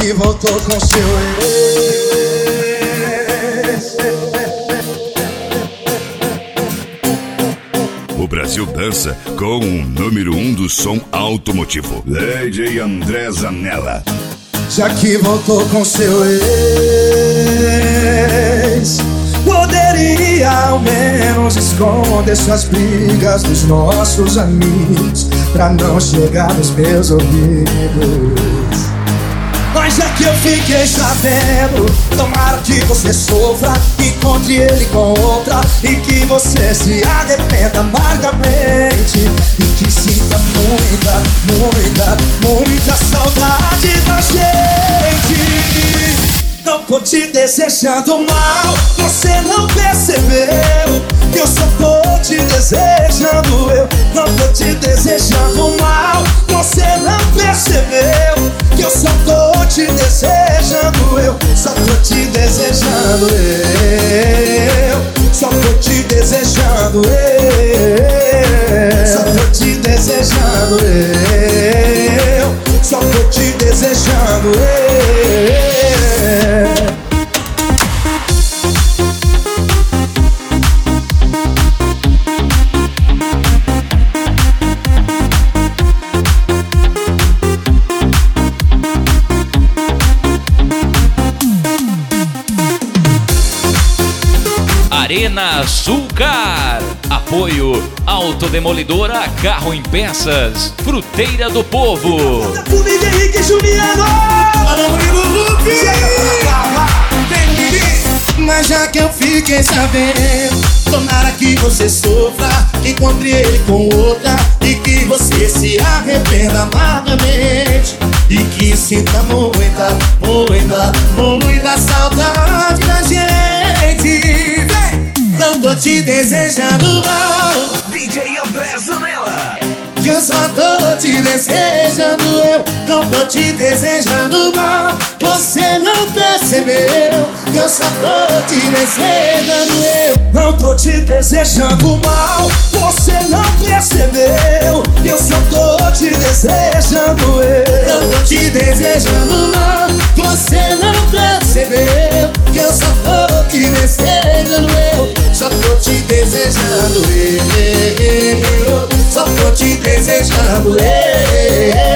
que voltou com seu ex. O Brasil dança com o número 1 do som automotivo, DJ André Zanella. Já que voltou com seu ex, poderia ao menos esconder suas brigas dos nossos amigos, pra não chegar nos meus ouvidos. Mas já que eu fiquei sabendo, tomara que você sofra, encontre ele com outra e que você se arrependa amargamente e que sinta muita, muita, muita saudade da gente. Não tô te desejando mal, você não percebeu que eu só tô te desejando. Eu não tô te desejando mal, você não percebeu que eu só tô te desejando. Eu só tô te desejando. Eu só tô te desejando. Eu só tô te desejando. Eu só tô te desejando. Arena Sulcar. Apoio Autodemolidora Carro em Peças, Fruteira do Povo. Mas já que eu fiquei sabendo, tomara que você sofra, encontre ele com outra e que você se arrependa amargamente e que sinta muita, muita, muita saudade da gente. Não tô te desejando mal, DJ André Zanella. que eu só tô te desejando. Eu não tô te desejando mal, você não percebeu que eu só tô te desejando. Eu não tô te desejando mal, você não percebeu que eu só tô te desejando. Eu não tô te desejando mal, você não percebeu que eu só tô te desejando. Eu só tô te desejando. Eu só tô te desejando.